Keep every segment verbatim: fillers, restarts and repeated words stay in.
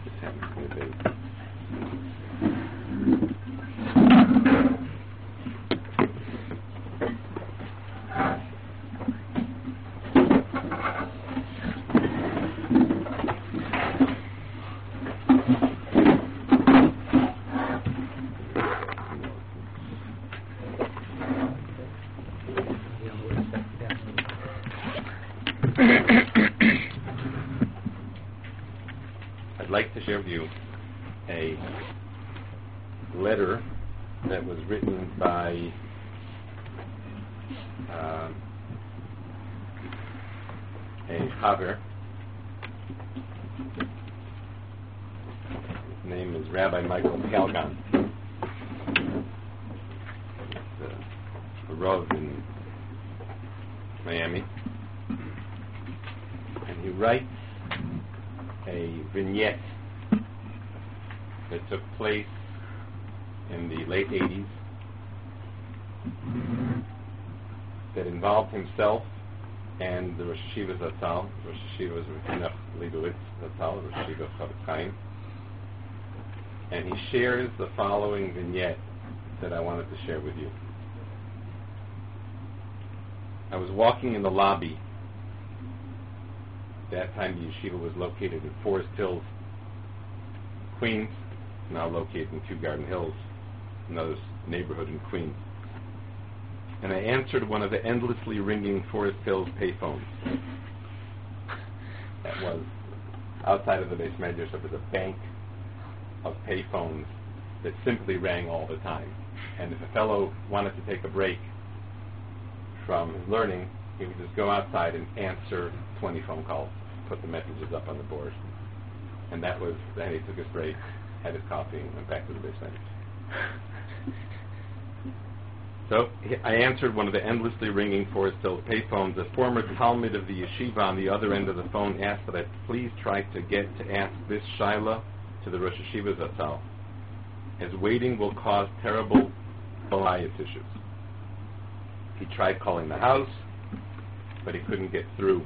this happens to be. I'd like to share with you a letter that was written by uh, a Chaver. His name is Rabbi Michael Kalgan. He's a, a Rav in Miami. And he writes a vignette that took place in the late eighties that involved himself and the Rosh Yeshiva Zatzal. Rosh Yeshiva was Enoch Leibowitz Zatzal, Rosh Yeshiva Chavetz Chaim. And he shares the following vignette that I wanted to share with you. I was walking in the lobby. That time the yeshiva was located in Forest Hills, Queens, now located in Kew Garden Hills, another neighborhood in Queens. And I answered one of the endlessly ringing Forest Hills payphones. That was outside of the base measure, so there was a bank of payphones that simply rang all the time. And if a fellow wanted to take a break from his learning, he would just go outside and answer twenty phone calls, put the messages up on the board. And that was, then he took his break, had his coffee, and went back to the basement. So I answered one of the endlessly ringing Forest Hills payphones. A former Talmud of the yeshiva on the other end of the phone asked that I please try to get to ask this Shaila to the Rosh Yeshiva Zatzal, as waiting will cause terrible bias issues. He tried calling the house, but he couldn't get through.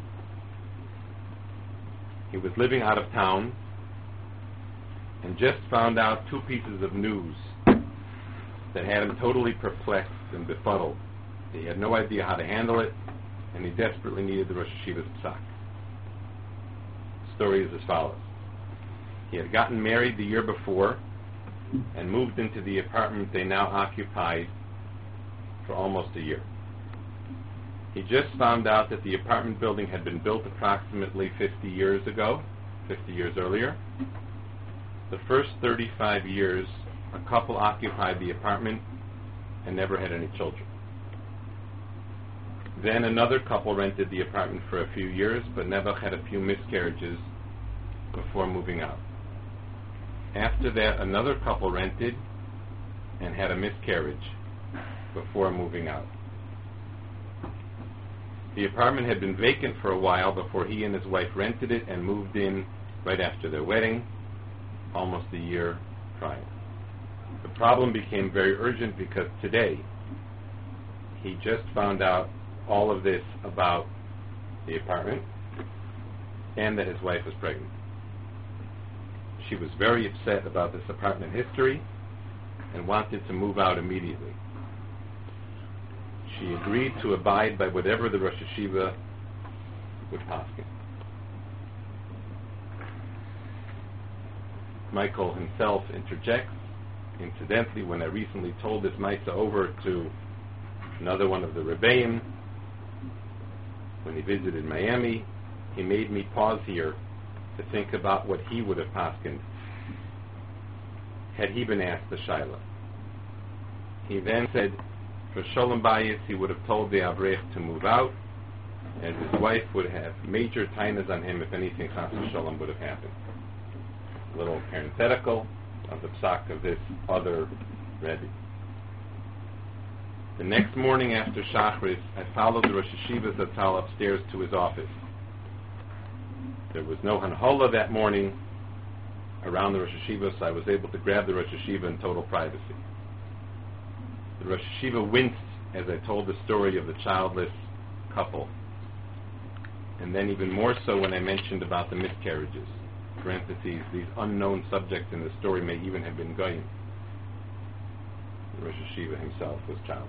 He was living out of town and just found out two pieces of news that had him totally perplexed and befuddled. He had no idea how to handle it, and he desperately needed the Rosh Yeshiva's psak. The story is as follows. He had gotten married the year before and moved into the apartment they now occupied for almost a year. He just found out that the apartment building had been built approximately fifty years ago, fifty years earlier. The first thirty-five years, a couple occupied the apartment and never had any children. Then another couple rented the apartment for a few years, but never had a few miscarriages before moving out. After that, another couple rented and had a miscarriage before moving out. The apartment had been vacant for a while before he and his wife rented it and moved in right after their wedding, almost a year prior. The problem became very urgent because today he just found out all of this about the apartment and that his wife was pregnant. She was very upset about this apartment history and wanted to move out immediately. She agreed to abide by whatever the Rosh Yeshiva would paskin. Michael himself interjects. Incidentally, when I recently told this Maisa over to another one of the Rebbeim, when he visited Miami, he made me pause here to think about what he would have paskined had he been asked the Shaila. He then said, for Sholem Bayis, he would have told the Avrech to move out, and his wife would have major tainas on him if anything Chas v'Sholem would have happened. A little parenthetical of the psak of this other Rebbe. The next morning after Shachris, I followed the Rosh Yeshiva Zatzal upstairs to his office. There was no Hanhola that morning around the Rosh Yeshiva, so I was able to grab the Rosh Yeshiva in total privacy. The Rosh Yeshiva winced as I told the story of the childless couple, and then even more so when I mentioned about the miscarriages. parentheses, these unknown subjects in the story may even have been Goyim. Rosh Hashiva himself was childless.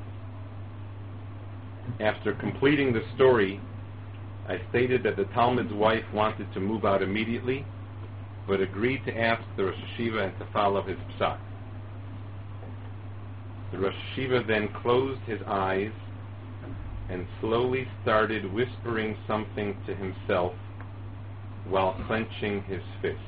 After completing the story, I stated that the Talmud's wife wanted to move out immediately, but agreed to ask the Rosh Hashiva and to follow his psak. The Rosh Hashiva then closed his eyes and slowly started whispering something to himself while clenching his fist.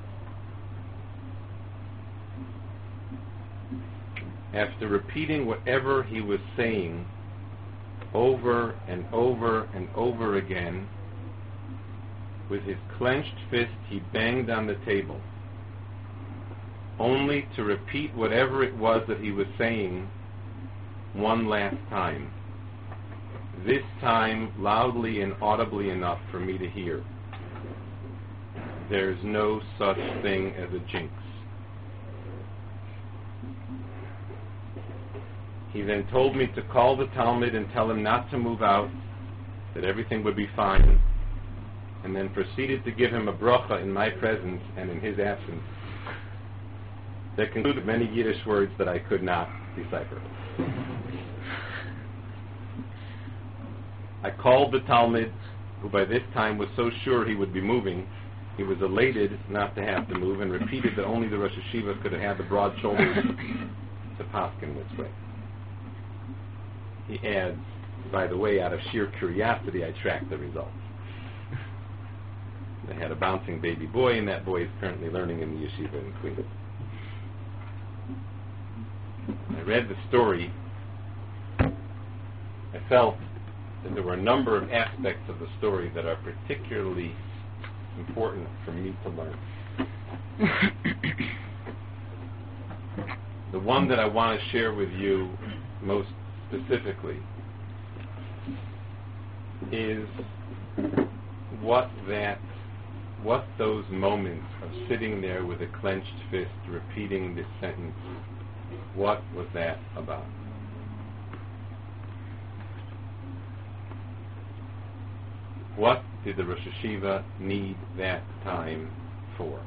After repeating whatever he was saying over and over and over again, with his clenched fist he banged on the table, only to repeat whatever it was that he was saying one last time, this time loudly and audibly enough for me to hear. There's no such thing as a jinx. He then told me to call the Talmud and tell him not to move out, that everything would be fine, and then proceeded to give him a bracha in my presence and in his absence that concluded many Yiddish words that I could not decipher. I called the Talmud, who by this time was so sure he would be moving, he was elated not to have to move, and repeated that only the Rosh Hashiva could have had the broad shoulders to paskin this way. He adds, by the way, out of sheer curiosity, I tracked the results. They had a bouncing baby boy, and that boy is currently learning in the yeshiva in Queens. I read the story. I felt that there were a number of aspects of the story that are particularly important for me to learn. The one that I want to share with you most specifically is what that, what those moments of sitting there with a clenched fist repeating this sentence, what was that about? What did the Rosh Hashiva need that time for?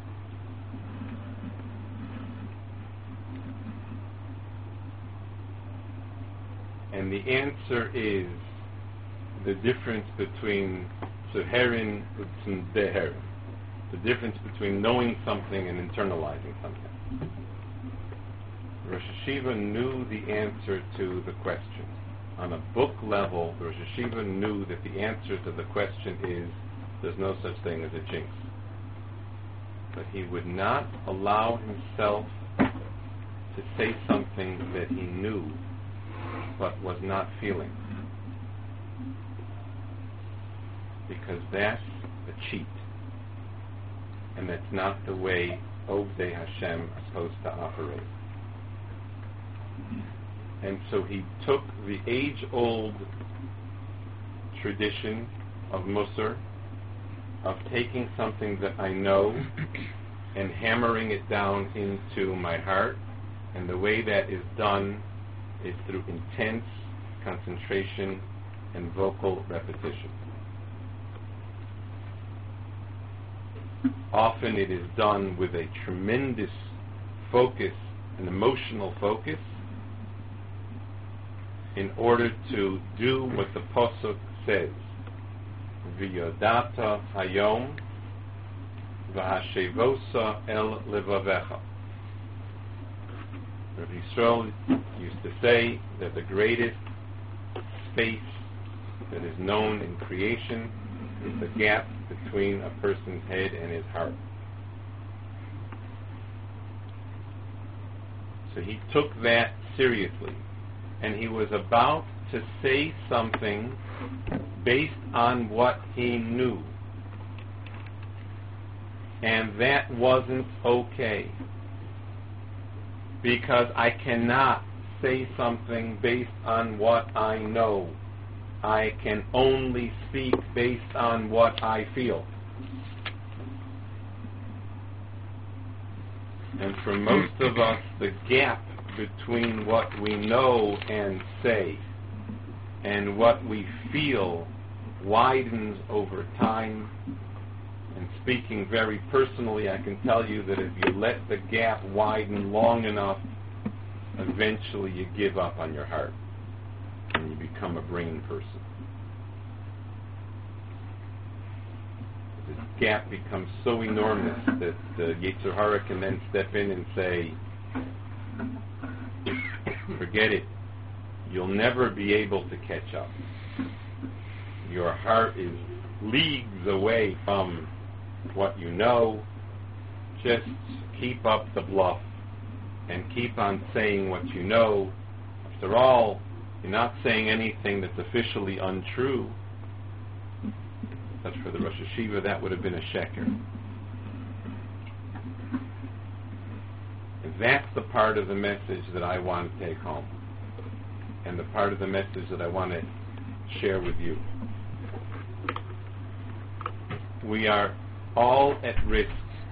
And the answer is the difference between Zeherin and Deherin, the difference between knowing something and internalizing something. Rosh Hashiva knew the answer to the question. On a book level, the Rosh Hashiva knew that the answer to the question is there's no such thing as a jinx. But he would not allow himself to say something that he knew but was not feeling, because that's a cheat, and that's not the way Ovdei Hashem are supposed to operate. And so he took the age-old tradition of Musar, of taking something that I know and hammering it down into my heart, and the way that is done is through intense concentration and vocal repetition. Often it is done with a tremendous focus, an emotional focus, in order to do what the Pasuk says, V'yodata hayom v'hashevosa el levavecha. Rav Yisrael used to say that the greatest space that is known in creation is the gap between a person's head and his heart. So he took that seriously, and he was about to say something based on what he knew, and that wasn't okay. Because I cannot say something based on what I know. I can only speak based on what I feel. And for most of us, the gap between what we know and say and what we feel widens over time And speaking very personally, I can tell you that if you let the gap widen long enough, eventually you give up on your heart and you become a brain person. This gap becomes so enormous that the Yetzer Hara can then step in and say, forget it. You'll never be able to catch up. Your heart is leagues away from what you know. Just keep up the bluff and keep on saying what you know. After all, you're not saying anything that's officially untrue. But for the Rosh Hashiva, that would have been a sheker. And that's the part of the message that I want to take home. And the part of the message that I want to share with you. We are all at risk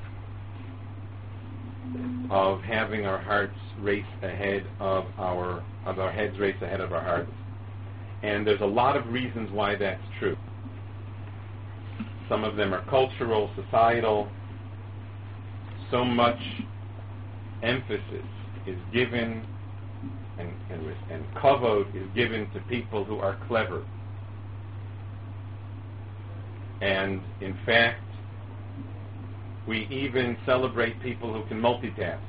of having our hearts race ahead of our of our heads race ahead of our hearts. And there's a lot of reasons why that's true. Some of them are cultural, societal. So much emphasis is given and, and, and kavod is given to people who are clever. And in fact, we even celebrate people who can multitask.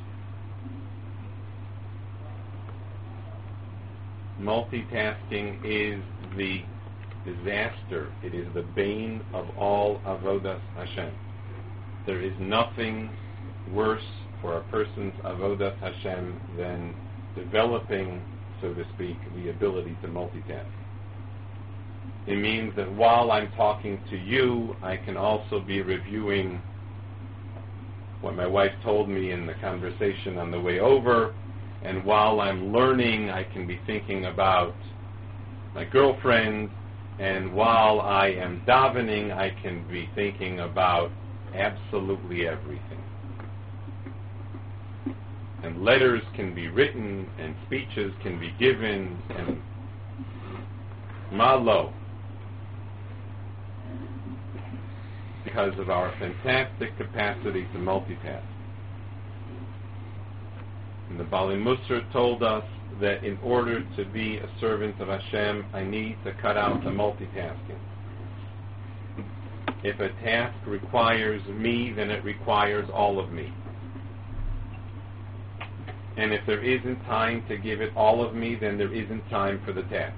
Multitasking is the disaster. It is the bane of all avodas Hashem. There is nothing worse for a person's avodas Hashem than developing, so to speak, the ability to multitask. It means that while I'm talking to you, I can also be reviewing what my wife told me in the conversation on the way over, and while I'm learning, I can be thinking about my girlfriend, and while I am davening, I can be thinking about absolutely everything. And letters can be written, and speeches can be given, and malo. Because of our fantastic capacity to multitask. And the Bali Musar told us that in order to be a servant of Hashem, I need to cut out the multitasking. If a task requires me, then it requires all of me. And if there isn't time to give it all of me, then there isn't time for the task.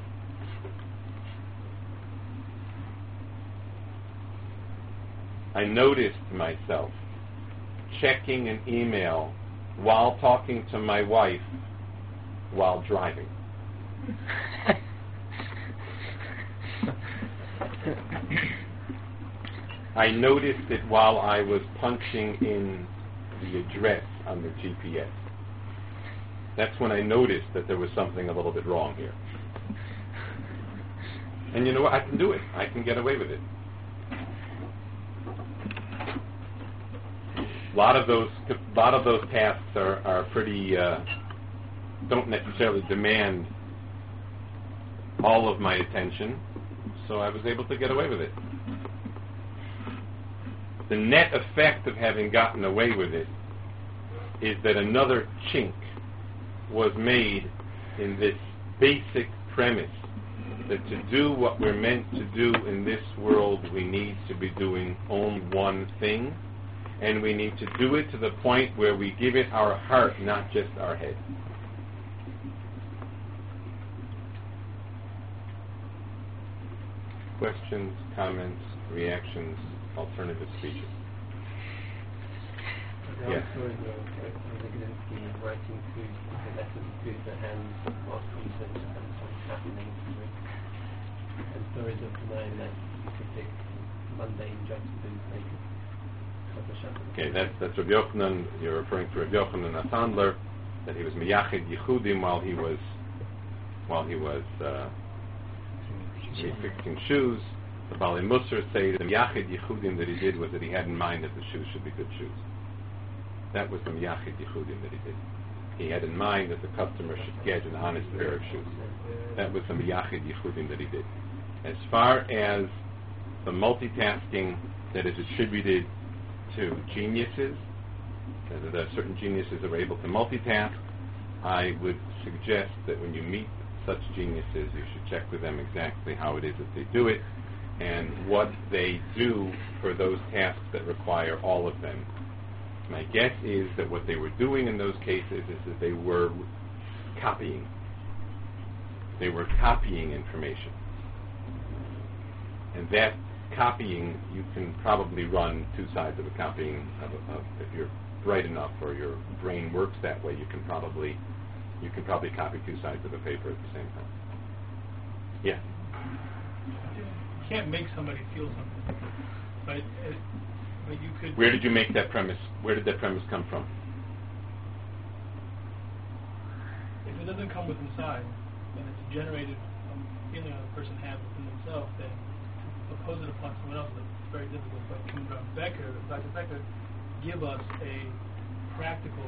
I noticed myself checking an email while talking to my wife while driving. I noticed it while I was punching in the address on the G P S. That's when I noticed that there was something a little bit wrong here. And you know what? I can do it. I can get away with it. A lot of those, a lot of those tasks are, are pretty, uh, don't necessarily demand all of my attention, so I was able to get away with it. The net effect of having gotten away with it is that another chink was made in this basic premise that to do what we're meant to do in this world, we need to be doing only one thing. And we need to do it to the point where we give it our heart, not just our head. Questions, comments, reactions, alternative speeches? The Yes. answer is the writing to the letters to the hands whilst recent and what's happening to it. And stories of denying that you could pick mundane jobs to do later. Okay, that's that's Rabbi Yochanan. You're referring to Rabbi Yochanan Asandler, that he was miyachid yichudim while he was while he was uh, fixing shoes. The Bali Musar say the miyachid yichudim that he did was that he had in mind that the shoes should be good shoes. That was the miyachid yichudim that he did. He had in mind that the customer should get an honest pair of shoes. That was the miyachid yichudim that he did. As far as the multitasking that is attributed to geniuses, that there are certain geniuses that are able to multitask, I would suggest that when you meet such geniuses, you should check with them exactly how it is that they do it and what they do for those tasks that require all of them. My guess is that what they were doing in those cases is that they were copying. They were copying information. And that copying, you can probably run two sides of a copying. Of, of, if you're bright enough or your brain works that way, you can probably you can probably copy two sides of a paper at the same time. Yeah. You can't make somebody feel something, but uh, but you could. Where did you make that premise? Where did that premise come from? If it doesn't come within inside, and it's generated from a feeling that a person has within themselves, then to oppose it upon someone else is very difficult. But can Doctor Becker, Doctor Becker, give us a practical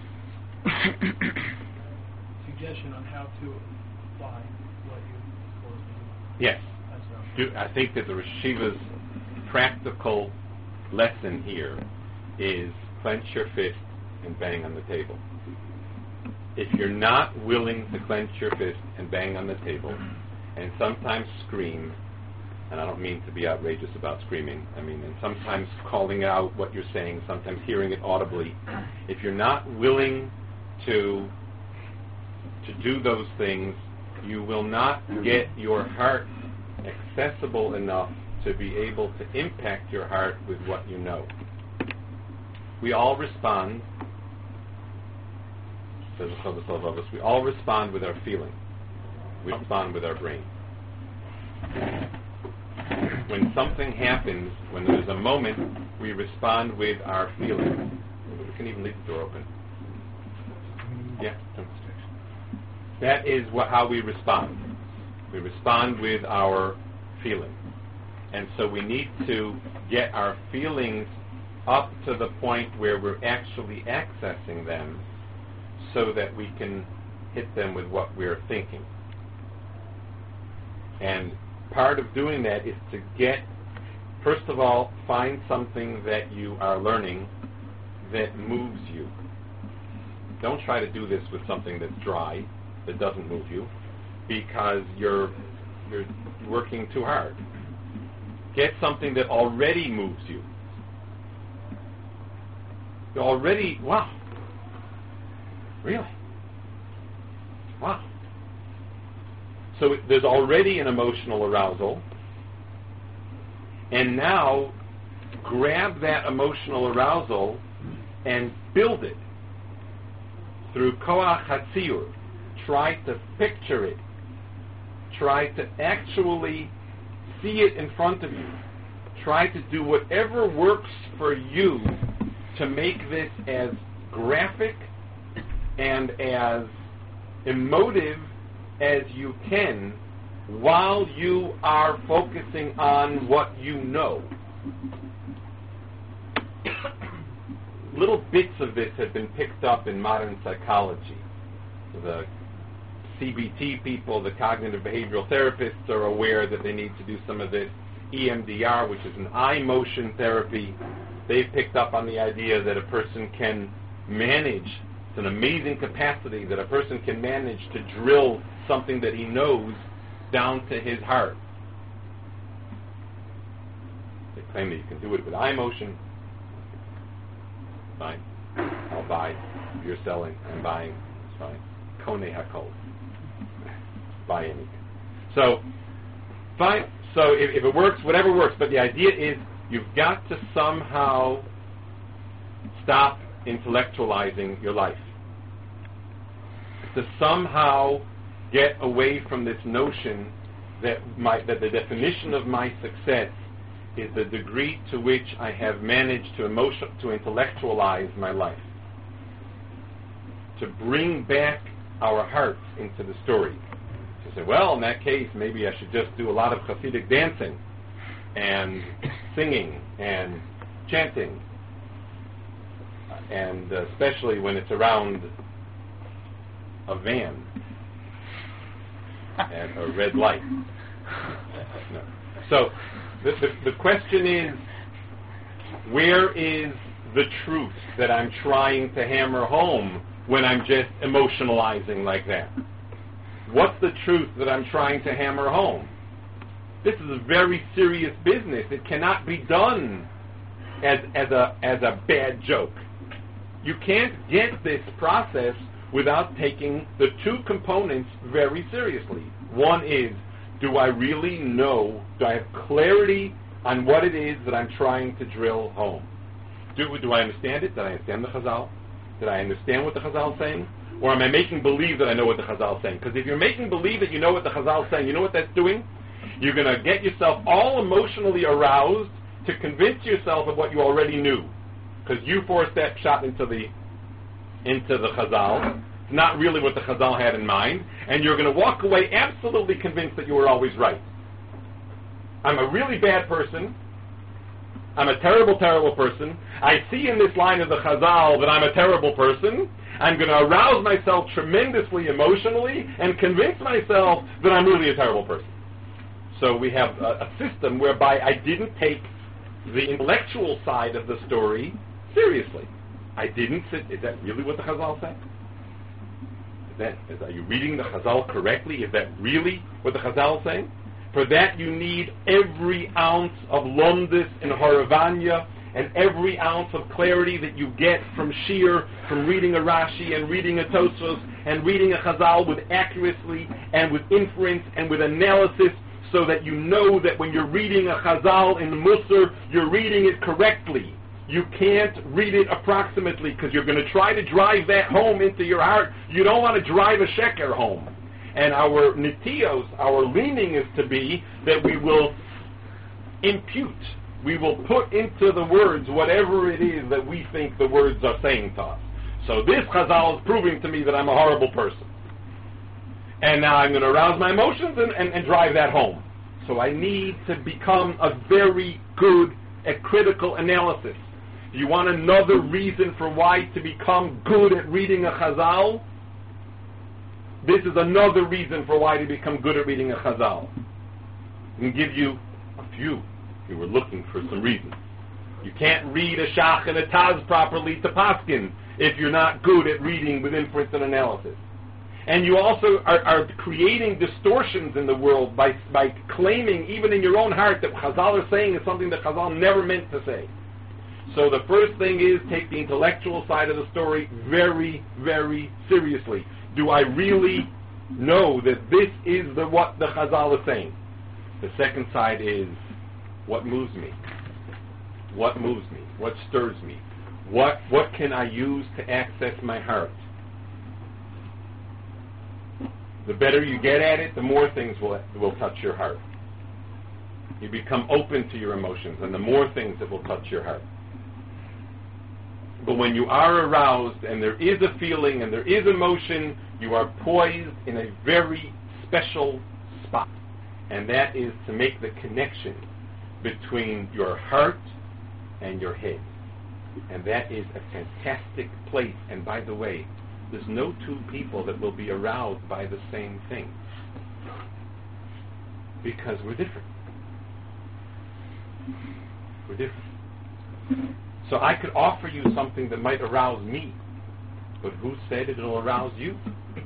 suggestion on how to apply what you propose to do? Yes. Do, I think that the Reshiva's practical lesson here is clench your fist and bang on the table. If you're not willing to clench your fist and bang on the table, and sometimes scream, and I don't mean to be outrageous about screaming, I mean, and sometimes calling out what you're saying, sometimes hearing it audibly, if you're not willing to to do those things, you will not get your heart accessible enough to be able to impact your heart with what you know. We all respond, says the Chovos HaLevavos, we all respond with our feeling. We respond with our brain. When something happens, when there's a moment, we respond with our feeling. We can even leave the door open. Yeah. That is what, how we respond. We respond with our feeling. And so we need to get our feelings up to the point where we're actually accessing them so that we can hit them with what we're thinking. And part of doing that is to get, first of all, find something that you are learning that moves you. Don't try to do this with something that's dry, that doesn't move you, because you're you're working too hard. Get something that already moves you. You already, wow, really, wow. So it, there's already an emotional arousal, and now grab that emotional arousal and build it through koach hatziyur. Try to picture it. Try to actually see it in front of you. Try to do whatever works for you to make this as graphic and as emotive as you can while you are focusing on what you know. Little bits of this have been picked up in modern psychology. The C B T people, the cognitive behavioral therapists, are aware that they need to do some of this. E M D R, which is an eye motion therapy, they've picked up on the idea that a person can manage, it's an amazing capacity that a person can manage to drill something that he knows down to his heart. They claim that you can do it with eye motion. Fine. I'll buy. You're selling. I'm buying. It's fine. Kone hakol. Buy anything. So, fine. So if, if it works, whatever works. But the idea is you've got to somehow stop intellectualizing your life. To somehow get away from this notion that my that the definition of my success is the degree to which I have managed to emotion to intellectualize my life. To bring back our hearts into the story. To say, well, in that case, maybe I should just do a lot of Hasidic dancing and singing and chanting, and uh, especially when it's around a van and a red light. No. So The, the, the question is, where is the truth that I'm trying to hammer home when I'm just emotionalizing like that? What's the truth that I'm trying to hammer home? This is a very serious business. It cannot be done as, as, a, as a bad joke. You can't get this process without taking the two components very seriously. One is, do I really know, do I have clarity on what it is that I'm trying to drill home? Do, do I understand it? Did I understand the Chazal? Did I understand what the Chazal is saying? Or am I making believe that I know what the Chazal is saying? Because if you're making believe that you know what the Chazal is saying, you know what that's doing? You're going to get yourself all emotionally aroused to convince yourself of what you already knew. Because you four-step shot into the into the Chazal. It's not really what the Chazal had in mind. And you're going to walk away absolutely convinced that you were always right. I'm a really bad person. I'm a terrible, terrible person. I see in this line of the Chazal that I'm a terrible person. I'm going to arouse myself tremendously emotionally and convince myself that I'm really a terrible person. So we have a, a system whereby I didn't take the intellectual side of the story seriously. I didn't sit. Is that really what the Chazal said? Is that, is, are you reading the Chazal correctly? Is that really what the Chazal is saying? For that you need every ounce of lomdus and haravanya and every ounce of clarity that you get from Shir, from reading a Rashi and reading a Tosfos and reading a Chazal with accuracy and with inference and with analysis, so that you know that when you're reading a Chazal in Musar, you're reading it correctly. You can't read it approximately because you're going to try to drive that home into your heart. You don't want to drive a sheker home. And our nitiyos, our leaning is to be that we will impute, we will put into the words whatever it is that we think the words are saying to us. So this Chazal is proving to me that I'm a horrible person. And now I'm going to arouse my emotions and, and, and drive that home. So I need to become a very good at critical analysis. Do you want another reason for why to become good at reading a Chazal? This is another reason for why to become good at reading a Chazal. I can give you a few. You were looking for some reasons. You can't read a Shach and a Taz properly to Paskin if you're not good at reading with inference and analysis. And you also are, are creating distortions in the world by, by claiming, even in your own heart, that Chazal are saying is something that Chazal never meant to say. So the first thing is take the intellectual side of the story very, very seriously. Do I really know that this is the, what the Chazal is saying? The second side is, what moves me? What moves me? What stirs me? What, what can I use to access my heart? The better you get at it, the more things will, will touch your heart. You become open to your emotions, and the more things that will touch your heart. But when you are aroused, and there is a feeling, and there is emotion, you are poised in a very special spot. And that is to make the connection between your heart and your head. And that is a fantastic place. And by the way, there's no two people that will be aroused by the same thing. Because we're different. We're different. So I could offer you something that might arouse me, but who said it'll arouse you?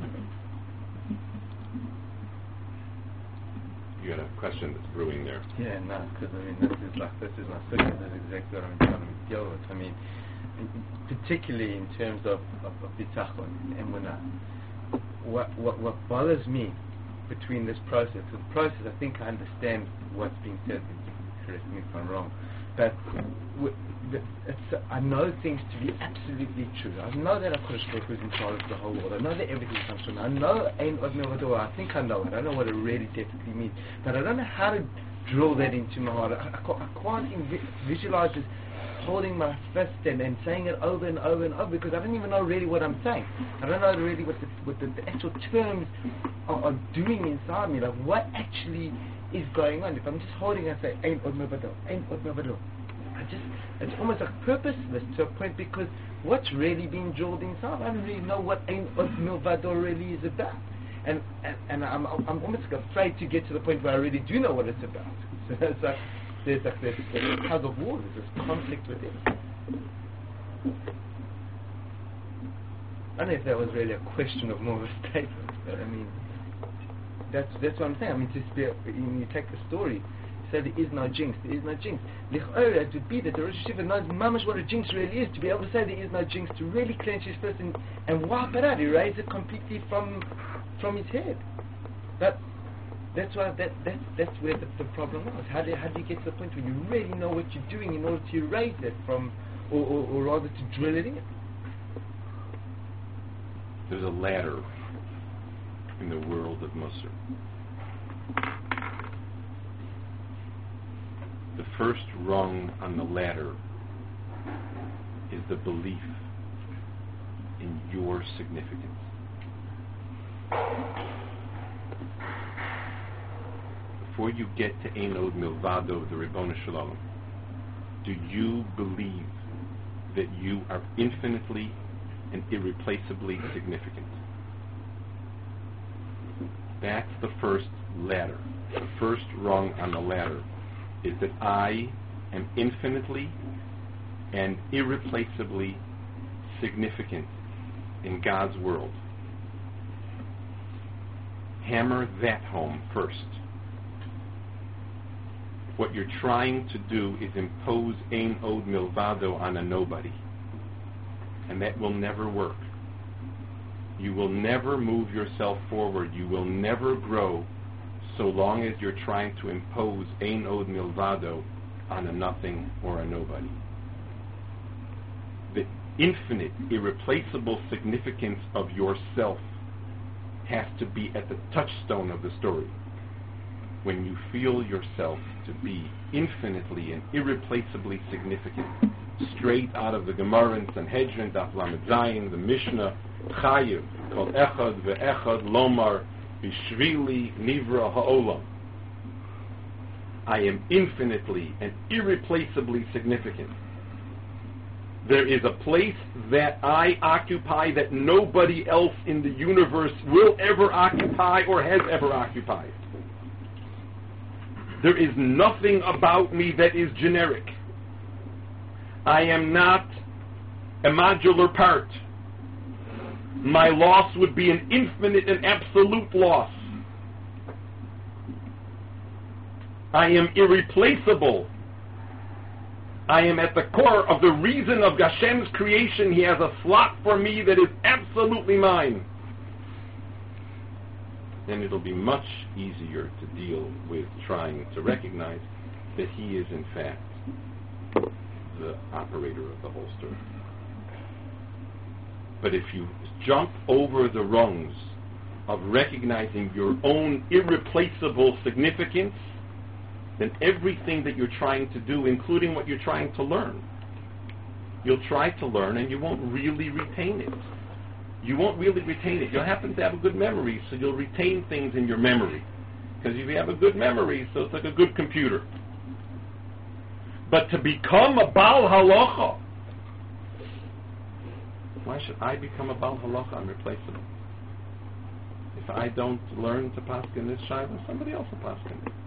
You got a question that's brewing there. Yeah, no, because I mean, this is like, this is my second, that's exactly what I'm trying to deal with. I mean, particularly in terms of, of, of bitachon and emunah, what, what, what bothers me between this process, the process, I think I understand what's being said, correct me if I'm wrong, but w- it's, I know things to be absolutely true. I know that HaKadosh Baruch Hu is in charge of the whole world. I know that everything comes from me. I know Ein Od Milvado. I think I know it. I don't know what it really definitely means, but I don't know how to drill that into my heart. I, I can't, I can't invi- visualize this holding my fist and, and saying it over and over and over, because I don't even know really what I'm saying. I don't know really what the, what the, the actual terms are, are doing inside me. Like what actually is going on. If I'm just holding and say Ein Od Milvado, Ein Od Milvado, I just, it's almost like purposeless to a point, because what's really being drilled inside? I don't really know what Ein Od Milvado really is about. And and, and I'm I'm almost afraid to get to the point where I really do know what it's about. So, so there's like this, this tug of war, there's this conflict within. I don't know if that was really a question of more of a statement, but I mean, that's that's what I'm saying. I mean, just be, when you take the story, say there is no jinx, there is no jinx. L'ch'ora, it would be that the Rosh Hashiva knows mamash what a jinx really is, to be able to say there is no jinx, to really clench his fist and, and wipe it out, erase it completely from from his head. But that's why that, that that's where the, the problem was. How do how do you get to the point where you really know what you're doing in order to erase it from, or, or, or rather to drill it in? There's a ladder in the world of Musar. The first rung on the ladder is the belief in your significance. Before you get to Ein Od Milvado, the Ribono Shel Olam, do you believe that you are infinitely and irreplaceably significant? That's the first ladder. The first rung on the ladder is that I am infinitely and irreplaceably significant in God's world. Hammer that home first. What you're trying to do is impose Ein Od Milvado on a nobody. And that will never work. You will never move yourself forward. You will never grow so long as you're trying to impose Ein Od Milvado on a nothing or a nobody. The infinite, irreplaceable significance of yourself has to be at the touchstone of the story. When you feel yourself to be infinitely and irreplaceably significant, straight out of the Gemara and Sanhedrin, Daf Lamed Zayin, the Mishnah, Chayiv, called Echad ve'echad lomar b'shvili nivra ha'olam. I am infinitely and irreplaceably significant. There is a place that I occupy that nobody else in the universe will ever occupy or has ever occupied. There is nothing about me that is generic. I am not a modular part. My loss would be an infinite and absolute loss. I am irreplaceable. I am at the core of the reason of Hashem's creation. He has a slot for me that is absolutely mine. Then it'll be much easier to deal with trying to recognize that He is in fact the operator of the whole story. But if you jump over the rungs of recognizing your own irreplaceable significance, then everything that you're trying to do, including what you're trying to learn, you'll try to learn and you won't really retain it. You won't really retain it. You'll happen to have a good memory, so you'll retain things in your memory. Because if you have a good memory, so it's like a good computer. But to become a Baal Halacha, why should I become a Baal Halacha? I'm replaceable. If I don't learn to paskin this shayla, somebody else will paskin it.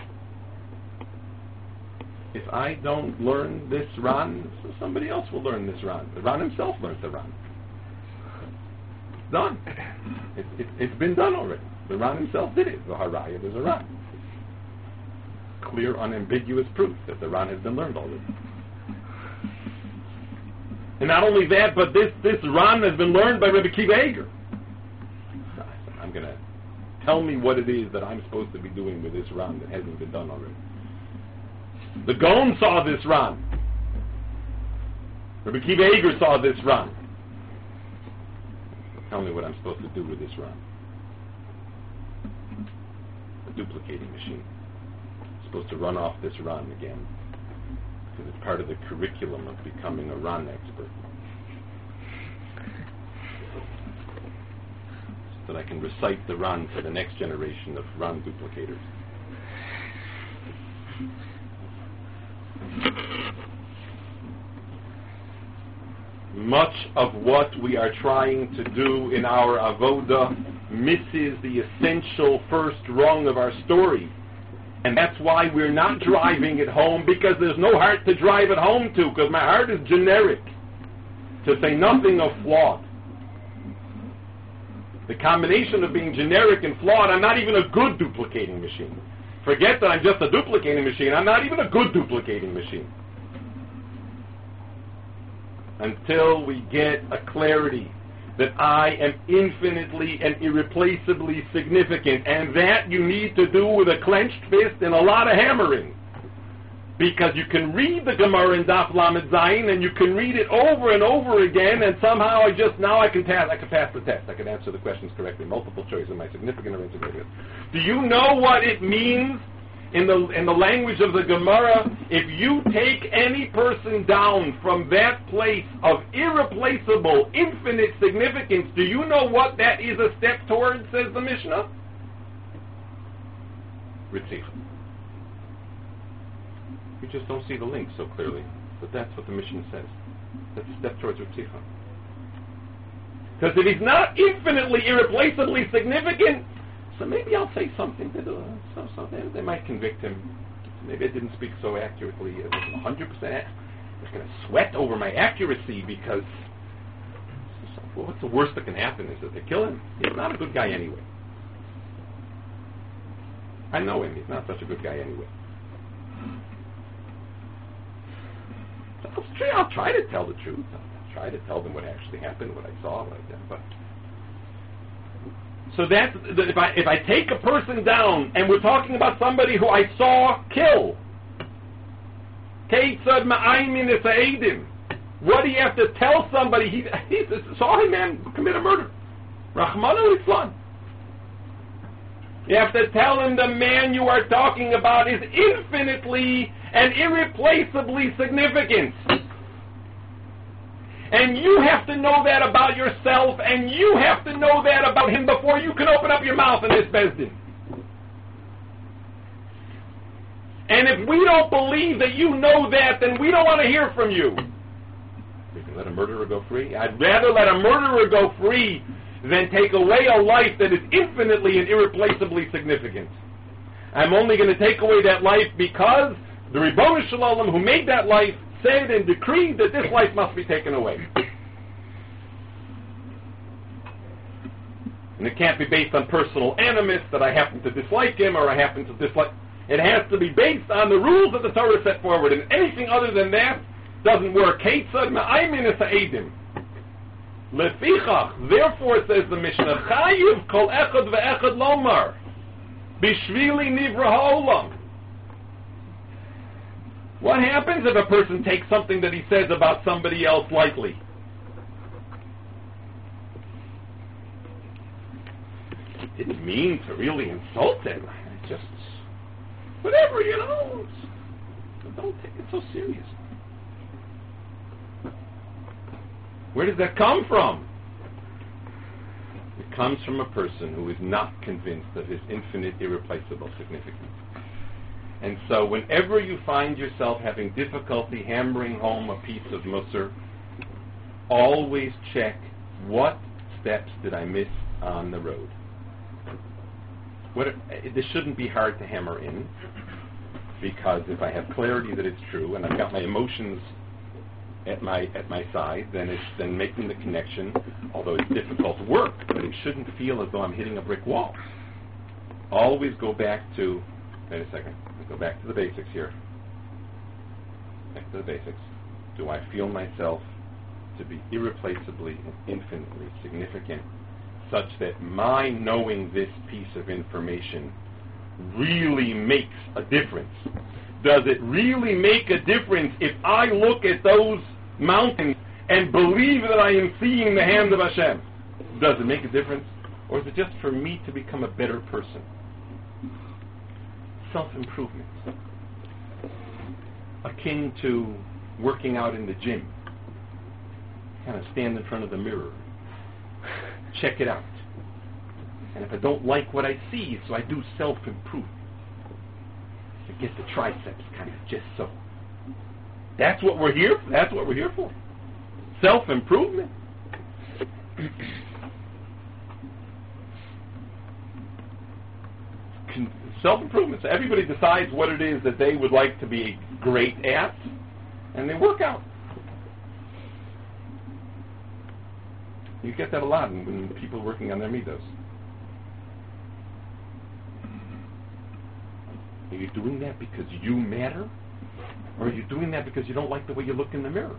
If I don't learn this Ran, somebody else will learn this Ran. The Ran himself learned the Ran. It's done. It, it, it's been done already. The Ran himself did it. The Haraya, there's a Ran. Clear, unambiguous proof that the Ran has been learned already. And not only that, but this, this Ran has been learned by Rebbe Kiva Eger. I'm going to tell me what it is that I'm supposed to be doing with this Ran that hasn't been done already. The Gaon saw this Ran. Rebbe Kiva Eger saw this Ran. Tell me what I'm supposed to do with this Ran. A duplicating machine. I'm supposed to run off this Ran again, because it's part of the curriculum of becoming a Ran expert. So that I can recite the Ran to the next generation of Ran duplicators. Much of what we are trying to do in our avoda misses the essential first rung of our story. And that's why we're not driving it home, because there's no heart to drive it home to, because my heart is generic, to say nothing of flawed. The combination of being generic and flawed, I'm not even a good duplicating machine. Forget that I'm just a duplicating machine. I'm not even a good duplicating machine. Until we get a clarity that I am infinitely and irreplaceably significant, and that you need to do with a clenched fist and a lot of hammering. Because you can read the Gemara in Daf Lamed Zayin, and you can read it over and over again, and somehow I just, now I can pass, I can pass the test. I can answer the questions correctly, multiple choice in my significant or insignificant. Do you know what it means in the in the language of the Gemara? If you take any person down from that place of irreplaceable, infinite significance, do you know what that is a step towards, says the Mishnah? Ritzicha. We just don't see the link so clearly, but that's what the Mishnah says. That's a step towards Ritzicha. Because if he's not infinitely, irreplaceably significant, so maybe I'll say something that uh, so, so they, they might convict him. Maybe I didn't speak so accurately. It was one hundred percent. I'm just going to sweat over my accuracy because, well, what's the worst that can happen is that they kill him. He's not a good guy anyway. I know him. He's not such a good guy anyway. So I'll, try, I'll try to tell the truth. I'll try to tell them what actually happened, what I saw, what I did. But so that's, if I if I take a person down, and we're talking about somebody who I saw kill, what do you have to tell somebody? He, he saw him, man, commit a murder. Rahmanu Islam. You have to tell him the man you are talking about is infinitely and irreplaceably significant. And you have to know that about yourself, and you have to know that about him before you can open up your mouth in this Bezdin. And if we don't believe that you know that, then we don't want to hear from you. We can let a murderer go free. I'd rather let a murderer go free than take away a life that is infinitely and irreplaceably significant. I'm only going to take away that life because the Ribono Shel Olam, who made that life, said and decreed that this life must be taken away. And it can't be based on personal animus, that I happen to dislike him or I happen to dislike. It has to be based on the rules that the Torah set forward, and anything other than that doesn't work. Lefichach, therefore, says the Mishnah, Chayiv kol echad ve'echad lomar bishvili nivra ha'olam. What happens if a person takes something that he says about somebody else lightly? He didn't mean to really insult him. Just, whatever, you know. Don't take it so serious. Where does that come from? It comes from a person who is not convinced of his infinite, irreplaceable significance. And so whenever you find yourself having difficulty hammering home a piece of Musar, always check, what steps did I miss on the road? What, this shouldn't be hard to hammer in, because if I have clarity that it's true and I've got my emotions at my at my side, then it's then making the connection, although it's difficult work, but it shouldn't feel as though I'm hitting a brick wall. Always go back to, wait a second, let's go back to the basics here. Back to the basics. Do I feel myself to be irreplaceably and infinitely significant, such that my knowing this piece of information really makes a difference? Does it really make a difference if I look at those mountains and believe that I am seeing the hand of Hashem? Does it make a difference? Or is it just for me to become a better person? Self-improvement. Akin to working out in the gym. Kind of stand in front of the mirror. Check it out. And if I don't like what I see, so I do self-improvement. To get the triceps kind of just so. That's what we're here for. That's what we're here for. Self-improvement. Con- self-improvement. So everybody decides what it is that they would like to be great at, and they work out. You get that a lot when, when people are working on their midos. Are you doing that because you matter? Or are you doing that because you don't like the way you look in the mirror?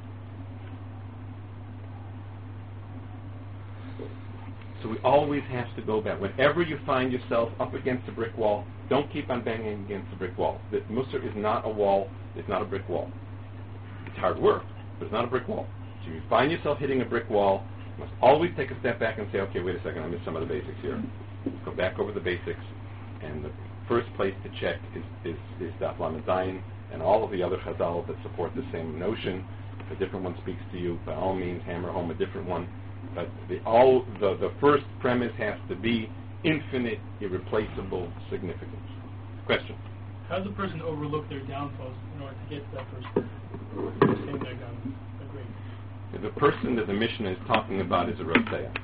So we always have to go back. Whenever you find yourself up against a brick wall, don't keep on banging against the brick wall. The Musar is not a wall, it's not a brick wall. It's hard work, but it's not a brick wall. So if you find yourself hitting a brick wall, you must always take a step back and say, okay, wait a second, I missed some of the basics here. Let's go back over the basics, and the first place to check is is, is Daf Lamed Zayin and all of the other Chazal that support the same notion. If a different one speaks to you, by all means, hammer home a different one. But the, all, the, the first premise has to be infinite, irreplaceable significance. Question? How does a person overlook their downfalls in order to get to that first saying they're done? Agreed. The person that the Mishnah is talking about is a Roseya.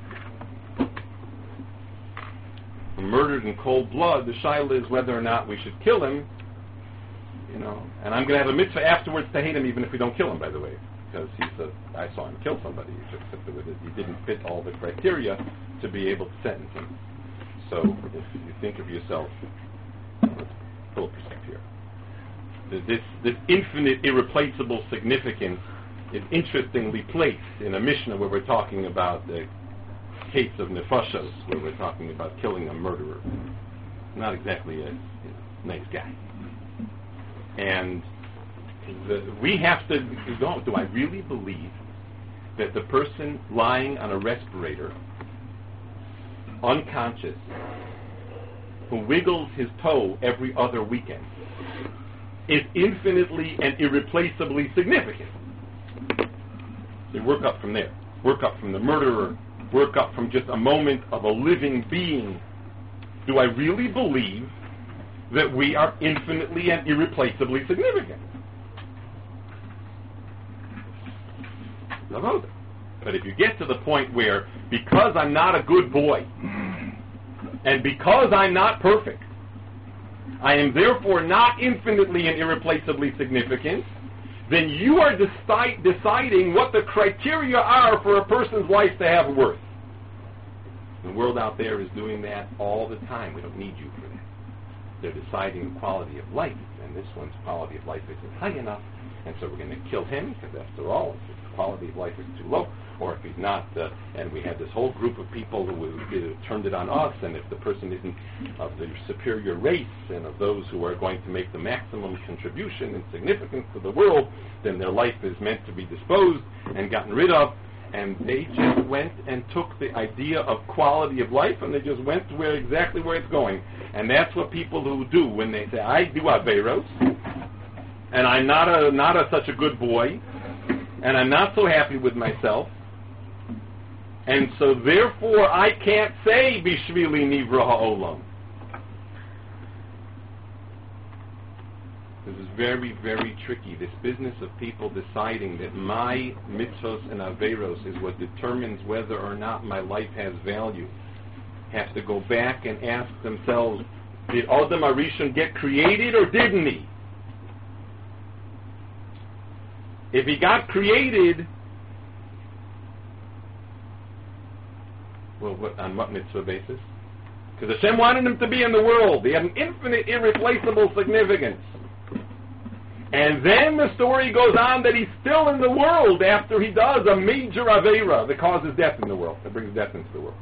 Murdered in cold blood, the shaila is whether or not we should kill him, you know, and I'm going to have a mitzvah afterwards to hate him even if we don't kill him, by the way. Because he's a, I saw him kill somebody, except that he didn't fit all the criteria to be able to sentence him. So if you think of yourself, let's pull a perspective here. This, this infinite, irreplaceable significance is interestingly placed in a Mishnah where we're talking about the case of nefashos, where we're talking about killing a murderer. Not exactly a you know, nice guy. And The, we have to go, do I really believe that the person lying on a respirator, unconscious, who wiggles his toe every other weekend, is infinitely and irreplaceably significant? So work up from there. Work up from the murderer. Work up from just a moment of a living being. Do I really believe that we are infinitely and irreplaceably significant? But if you get to the point where, because I'm not a good boy, and because I'm not perfect, I am therefore not infinitely and irreplaceably significant, then you are deci- deciding what the criteria are for a person's life to have worth. The world out there is doing that all the time. We don't need you for that. They're deciding the quality of life, and this one's quality of life isn't high enough, and so we're going to kill him, because after all, his quality of life is too low. Or if he's not, uh, and we have this whole group of people who uh, turned it on us, and if the person isn't of the superior race and of those who are going to make the maximum contribution and significance to the world, then their life is meant to be disposed and gotten rid of. And they just went and took the idea of quality of life, and they just went to where exactly where it's going. And that's what people who do when they say, I do Averos, and I'm not a not a, such a good boy, and I'm not so happy with myself, and so therefore I can't say Bishvili Nivra Ha'olam. This is very, very tricky. This business of people deciding that my mitzvos and averos is what determines whether or not my life has value, have to go back and ask themselves, did Adam Arishon get created or didn't he? If he got created, well, what, on what mitzvah basis? Because Hashem wanted him to be in the world. He had an infinite, irreplaceable significance. And then the story goes on that he's still in the world after he does a major Aveira that causes death in the world, that brings death into the world.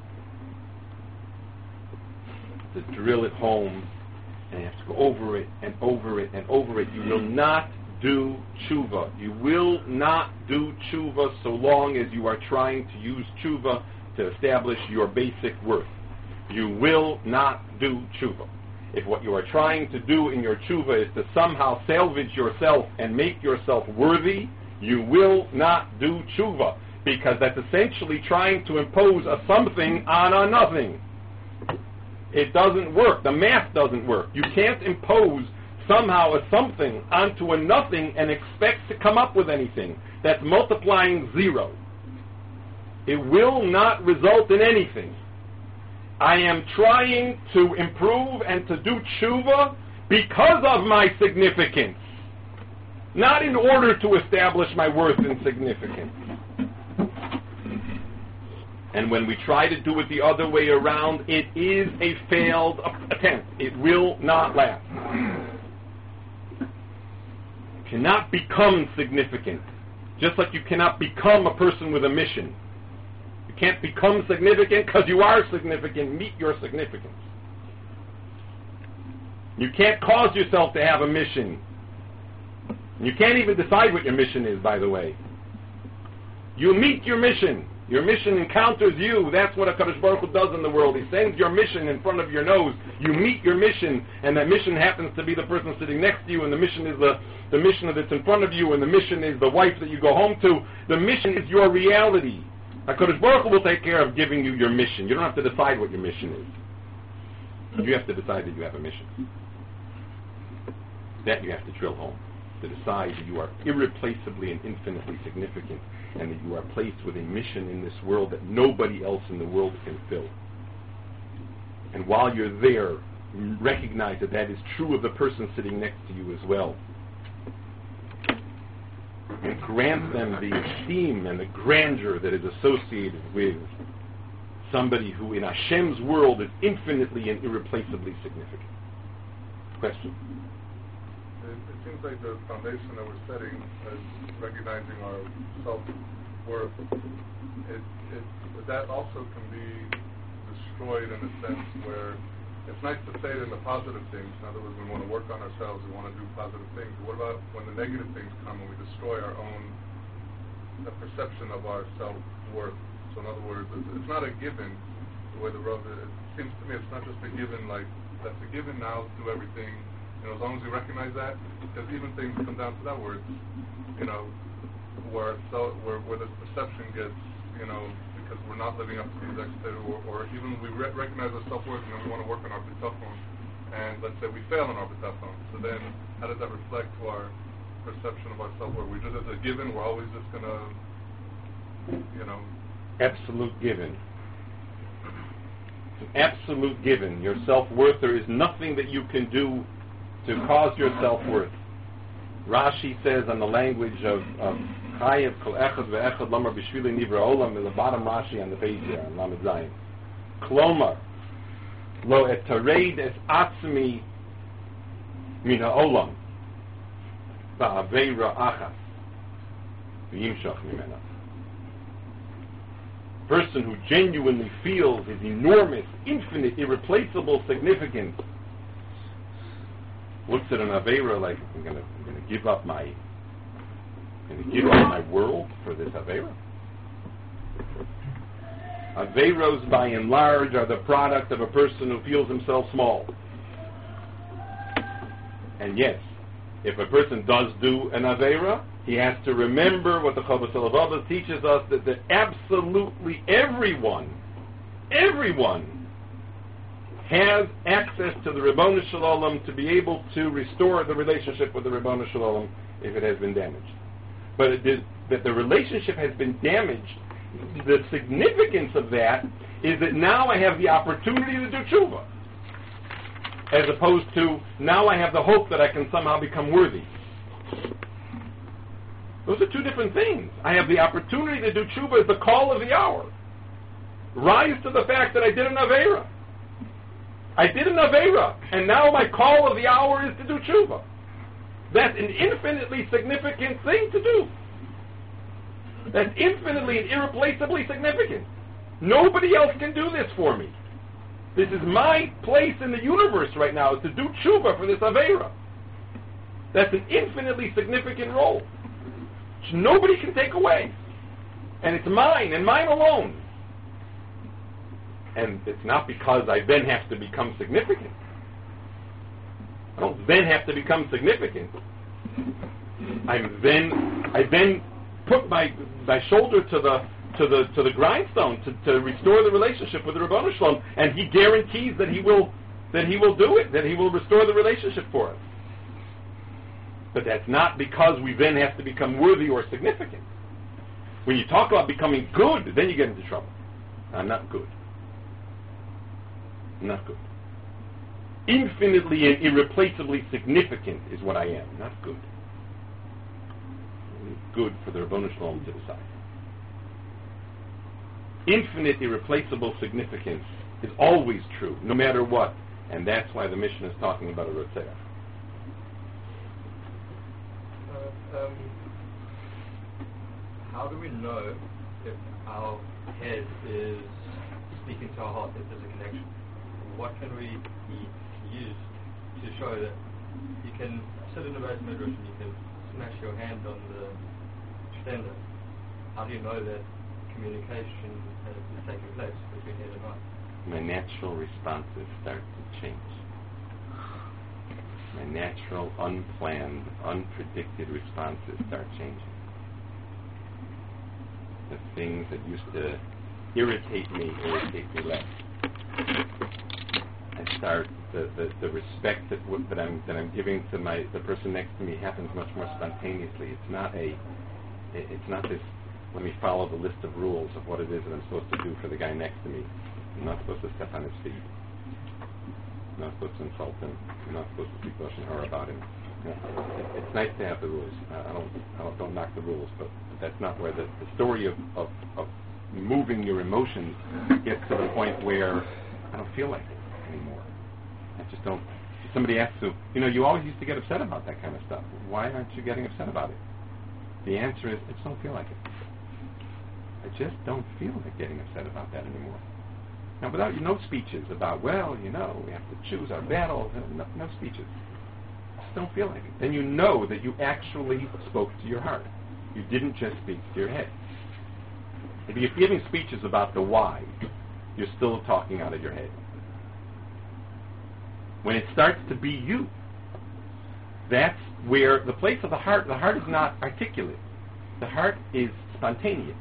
To drill it home, and you have to go over it and over it and over it. You will not do tshuva. You will not do tshuva so long as you are trying to use tshuva to establish your basic worth. You will not do tshuva. If what you are trying to do in your tshuva is to somehow salvage yourself and make yourself worthy, you will not do tshuva, because that's essentially trying to impose a something on a nothing. It doesn't work. The math doesn't work. You can't impose somehow a something onto a nothing and expect to come up with anything. That's multiplying zero. It will not result in anything. I am trying to improve and to do tshuva because of my significance, not in order to establish my worth and significance. And when we try to do it the other way around, it is a failed attempt. It will not last. You cannot become significant, just like you cannot become a person with a mission. You can't become significant because you are significant. Meet your significance. You can't cause yourself to have a mission. You can't even decide what your mission is, by the way. You meet your mission. Your mission encounters you. That's what HaKadosh Baruch Hu does in the world. He sends your mission in front of your nose. You meet your mission, and that mission happens to be the person sitting next to you, and the mission is the, the mission that's in front of you, and the mission is the wife that you go home to. The mission is your reality. HaKadosh Baruch Hu will take care of giving you your mission. You don't have to decide what your mission is. You have to decide that you have a mission. That you have to drill home. To decide that you are irreplaceably and infinitely significant, and that you are placed with a mission in this world that nobody else in the world can fill. And while you're there, recognize that that is true of the person sitting next to you as well. And grant them the esteem and the grandeur that is associated with somebody who in Hashem's world is infinitely and irreplaceably significant. Question? It seems like the foundation that we're setting is recognizing our self-worth. It, it, that also can be destroyed in a sense where it's nice to say it in the positive things. In other words, we want to work on ourselves, we want to do positive things. But what about when the negative things come and we destroy our own the perception of our self-worth? So in other words, it's, it's not a given the way the Rav, it seems to me it's not just a given like, that's a given now, do everything. You know, as long as we recognize that, because even things come down to that word, you know, where so where where this perception gets, you know, because we're not living up to these expectations, or, or even we re- recognize our self-worth and then we want to work on our bitachon, and let's say we fail on our bitachon. So then, how does that reflect to our perception of our self-worth? We just as a given, we're always just gonna, you know, absolute given. It's an absolute given. Your self-worth. There is nothing that you can do to cause your self-worth. Rashi says on the language of Chayev Kol Echad Ve'echad Lomar B'Shvili Nivra Olam, in the bottom Rashi on the page here, on Lamed Zayin. Klomar Lo etareid es atzmi min ha'olam ba'aveira achas v'yimshach mimena. Person who genuinely feels his enormous, infinite, irreplaceable significance looks at an Aveira like, I'm going to I'm going to give up my I'm going to give up my world for this Aveira. Aveiros, by and large, are the product of a person who feels himself small. And yes, if a person does do an Aveira, he has to remember what the Chovos HaLevavos teaches us, that, that absolutely everyone, everyone has access to the Ribono Shel Olam to be able to restore the relationship with the Ribono Shel Olam if it has been damaged. But it is, that the relationship has been damaged, the significance of that is that now I have the opportunity to do tshuva, as opposed to now I have the hope that I can somehow become worthy. Those are two different things. I have the opportunity to do tshuva as the call of the hour. Rise to the fact that I did an Aveira. I did an Aveira, and now my call of the hour is to do tshuva. That's an infinitely significant thing to do. That's infinitely and irreplaceably significant. Nobody else can do this for me. This is my place in the universe right now, is to do tshuva for this Aveira. That's an infinitely significant role, which nobody can take away. And it's mine, and mine alone. And it's not because I then have to become significant. I don't then have to become significant. I'm then, I then put my my shoulder to the to the to the grindstone to, to restore the relationship with the Ribono Shel Olam, and he guarantees that he will that he will do it, that he will restore the relationship for us. But that's not because we then have to become worthy or significant. When you talk about becoming good, then you get into trouble. I'm not good. Not good. Infinitely and irreplaceably significant is what I am. Not good. Only good for the Rabbanu Shalom to decide. Infinite, irreplaceable significance is always true, no matter what. And that's why the mission is talking about a Rotzeach. Uh, um, how do we know if our head is speaking to our heart, if there's a connection? What can we use to show that you can sit in a base midrash and you can smash your hand on the stender? How do you know that communication has, is taking place between head and heart? My natural responses start to change. My natural, unplanned, unpredicted responses start changing. The things that used to irritate me, irritate me less. I start, the, the, the respect that, w- that, I'm, that I'm giving to my the person next to me happens much more spontaneously. It's not a, it, it's not this, let me follow the list of rules of what it is that I'm supposed to do for the guy next to me. I'm not supposed to step on his feet. I'm not supposed to insult him. I'm not supposed to speak Lashon Hara about him. You know, it, it's nice to have the rules. I don't, I don't, don't knock the rules, but that's not where the, the story of, of, of moving your emotions gets to the point where I don't feel like it anymore. I just don't. Somebody asks you, you know, you always used to get upset about that kind of stuff. Why aren't you getting upset about it? The answer is, I just don't feel like it. I just don't feel like getting upset about that anymore. Now, without no speeches about, well, you know, we have to choose our battles, no, no speeches. Just don't feel like it. Then you know that you actually spoke to your heart. You didn't just speak to your head. If you're giving speeches about the why, you're still talking out of your head. When it starts to be you, that's where the place of the heart, the heart is not articulate. The heart is spontaneous.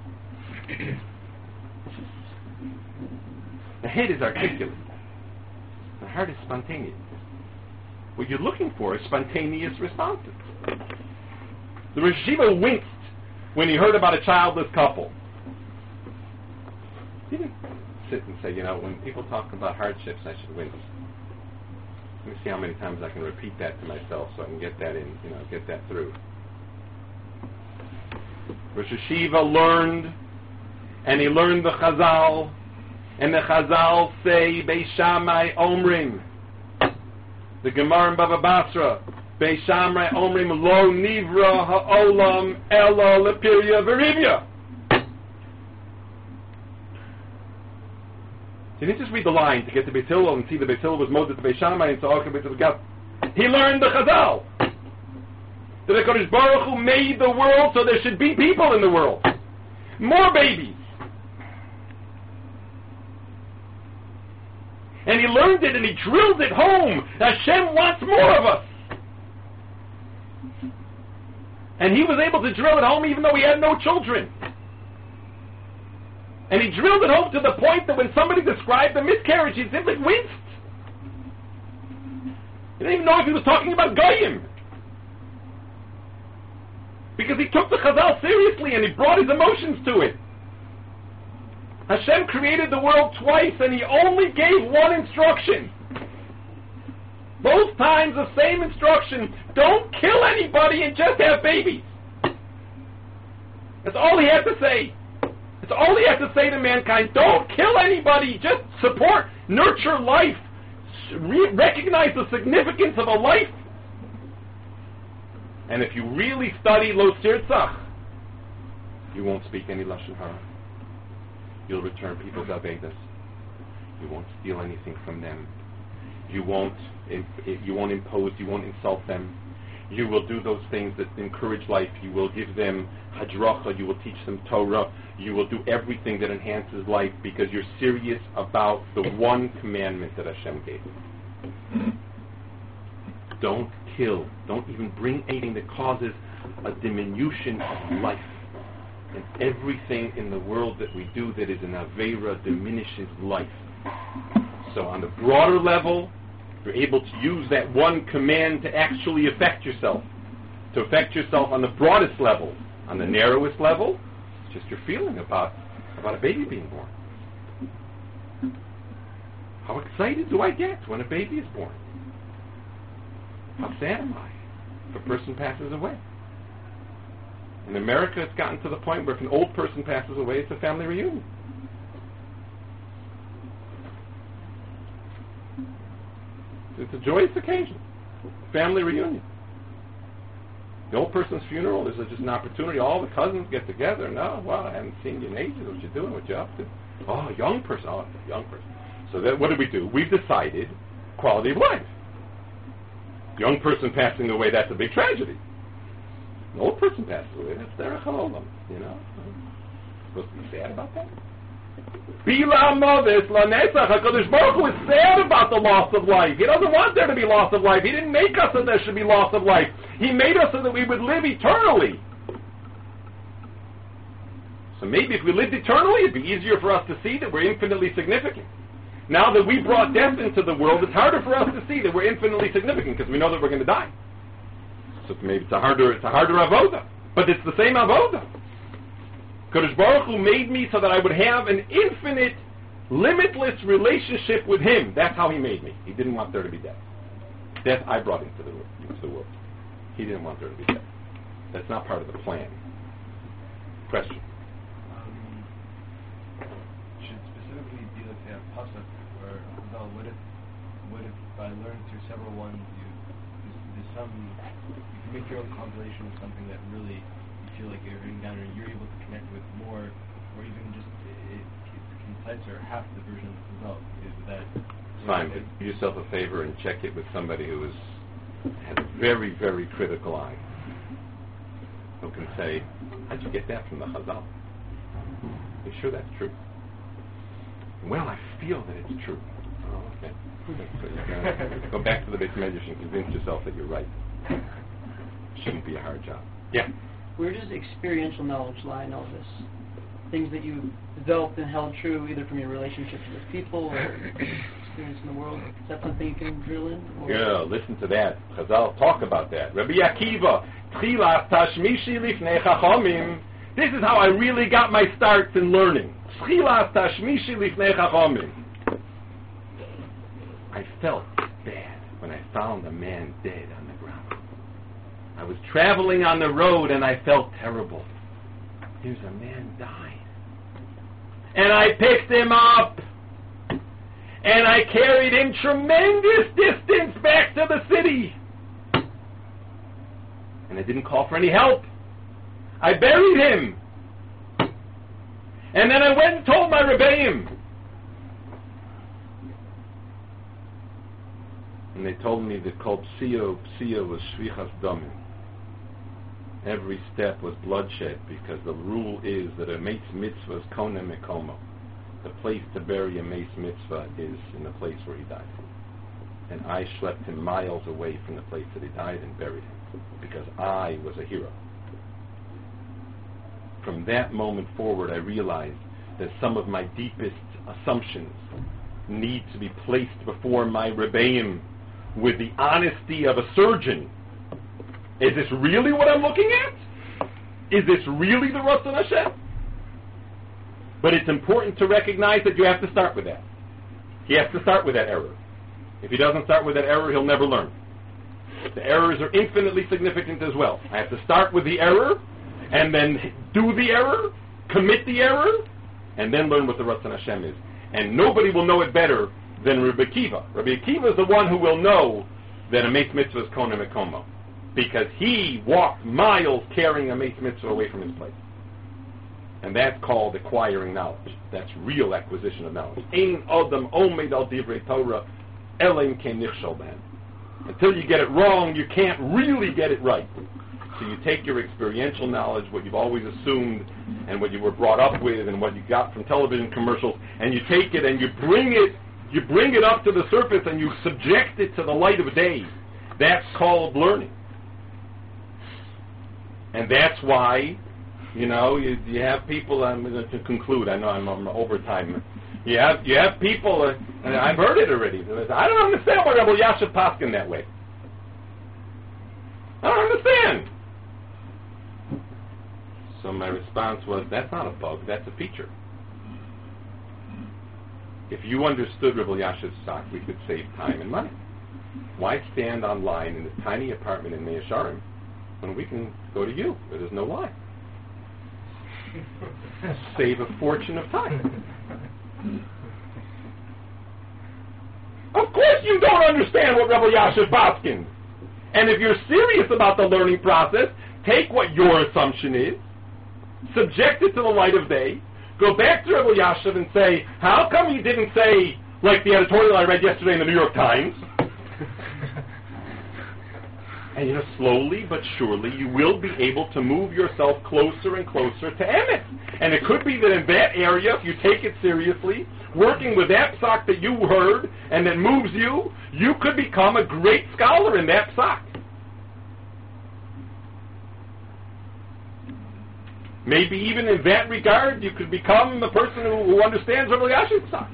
The head is articulate. The heart is spontaneous. What you're looking for is spontaneous responses. The Rosh Yeshiva winced when he heard about a childless couple. He didn't sit and say, you know, when people talk about hardships, I should wince. Let me see how many times I can repeat that to myself so I can get that in, you know, get that through. Rosh Yeshiva learned, and he learned the Chazal, and the Chazal say, Beis Shammai Omrim, the Gemara in Bava Basra, Beis Shammai Omrim, Lo Nivra Ha'olam Ela Lepirya Verivya. He didn't just read the line to get to Beis Hillel and see the Beis Hillel was molded to Beis Shammai and so okay, Beis Hillel. He learned the Chazal. That the HaKadosh Baruch Hu made the world so there should be people in the world. More babies. And he learned it and he drilled it home. Hashem wants more of us. And he was able to drill it home even though he had no children. And he drilled it home to the point that when somebody described the miscarriage, he simply winced. He didn't even know if he was talking about Goyim. Because he took the Chazal seriously and he brought his emotions to it. Hashem created the world twice and he only gave one instruction. Both times the same instruction. Don't kill anybody and just have babies. That's all he had to say. That's all he had to say to mankind. Don't kill anybody. Just support, nurture life. Re- recognize the significance of a life. And if you really study Lo Tirtzach, you won't speak any Lashon Hara. You'll return people's Avedas. You won't steal anything from them. You won't, you won't impose, you won't insult them. You will do those things that encourage life. You will give them hadracha. You will teach them Torah. You will do everything that enhances life because you're serious about the one commandment that Hashem gave you. Don't kill. Don't even bring anything that causes a diminution of life. And everything in the world that we do that is an Aveira diminishes life. So on the broader level, you're able to use that one command to actually affect yourself. To affect yourself on the broadest level. On the narrowest level, it's just your feeling about, about a baby being born. How excited do I get when a baby is born? How sad am I if a person passes away? In America, it's gotten to the point where if an old person passes away, it's a family reunion. It's a joyous occasion. Family reunion. The old person's funeral is just an opportunity. All the cousins get together. No, well, I haven't seen you in ages. What you doing? What you up to? Oh, a young person. Oh, a young person. So that, what did we do? We've decided quality of life. Young person passing away, that's a big tragedy. An old person passes away, that's derech haolam, you know. Supposed to be sad about that? Bila Movis Lanesach, HaKadosh Baruch Hu is sad about the loss of life. He doesn't want there to be loss of life. He didn't make us so there should be loss of life. He made us so that we would live eternally. So maybe if we lived eternally, it'd be easier for us to see that we're infinitely significant. Now that we brought death into the world, it's harder for us to see that we're infinitely significant because we know that we're going to die. So maybe it's a harder, it's a harder avoda, but it's the same avoda. Kadosh Baruch Hu made me so that I would have an infinite, limitless relationship with Him. That's how He made me. He didn't want there to be death. Death I brought into the, into the world. He didn't want there to be death. That's not part of the plan. Question. Um, should specifically be like a pasuk or well, what if, what if by learning through several ones, you there's, there's some you can make your own compilation of something that really feel like you're reading down and you're able to connect with more, or even just it, it's concise or half the version of the result. Is that fine? But do yourself a favor and check it with somebody who is has a very, very critical eye, who can say, "How'd you get that from the Chazal? Are you sure that's true?" Well, I feel that it's true. Oh, okay. So you gotta go back to the Beit Medrash and convince yourself that you're right. Shouldn't be a hard job. Yeah. Where does experiential knowledge lie in all this? Things that you developed and held true either from your relationships with people or experience in the world. Is that something you can drill in? Or? Yeah, listen to that. Chazal talk about that. Rabbi Akiva, Tchilas Tashmishi Lifnei Chachamim. This is how I really got my starts in learning. Tchilas Tashmishi Lifnei Chachamim. I felt bad when I found a man dead on the ground. I was traveling on the road and I felt terrible. Here's a man dying. And I picked him up. And I carried him tremendous distance back to the city. And I didn't call for any help. I buried him. And then I went and told my Rebbeim. And they told me that called Psio, Psio was Shvichas Damim. Every step was bloodshed because the rule is that a Meis Mitzvah is Kona Mekomo. The place to bury a Meis Mitzvah is in the place where he died. And I schlepped him miles away from the place that he died and buried him because I was a hero. From that moment forward, I realized that some of my deepest assumptions need to be placed before my Rebbeim with the honesty of a surgeon. Is this really what I'm looking at? Is this really the Ratzon Hashem? But it's important to recognize that you have to start with that. He has to start with that error. If he doesn't start with that error, he'll never learn. The errors are infinitely significant as well. I have to start with the error, and then do the error, commit the error, and then learn what the Ratzon Hashem is. And nobody will know it better than Rabbi Akiva. Rabbi Akiva is the one who will know that a Meis Mitzvah is Kona Mekomo, because he walked miles carrying a Meis Mitzvah away from his place. And that's called acquiring knowledge. That's real acquisition of knowledge. Ein Adam Omed al Divrei Torah Elim Kein Nichshol Behem. Until you get it wrong, you can't really get it right. So you take your experiential knowledge, what you've always assumed, and what you were brought up with, and what you got from television commercials, and you take it and you bring it, you bring it up to the surface, and you subject it to the light of day. That's called learning. And that's why, you know, you, you have people. I'm going to conclude. I know I'm, I'm over time. You have you have people, uh, and I've heard it already. I don't understand why Rabbi Yashav Paskin that way. I don't understand. So my response was, that's not a bug, that's a feature. if you understood Rabbi Elyashiv's psak, we could save time and money. Why stand online in this tiny apartment in Mea Shearim when we can go to you where there's no line? Save a fortune of time. Of course you don't understand what Rabbi Elyashiv paskins. And if you're serious about the learning process, take what your assumption is, subject it to the light of day, go back to Rabbi Elyashiv and say, how come you didn't say, like the editorial I read yesterday in the New York Times? And you know, slowly but surely, you will be able to move yourself closer and closer to Emet. And it could be that in that area, if you take it seriously, working with that psak that you heard and that moves you, you could become a great scholar in that psak. Maybe even in that regard, you could become the person who, who understands Rabbi Elyashiv's psak.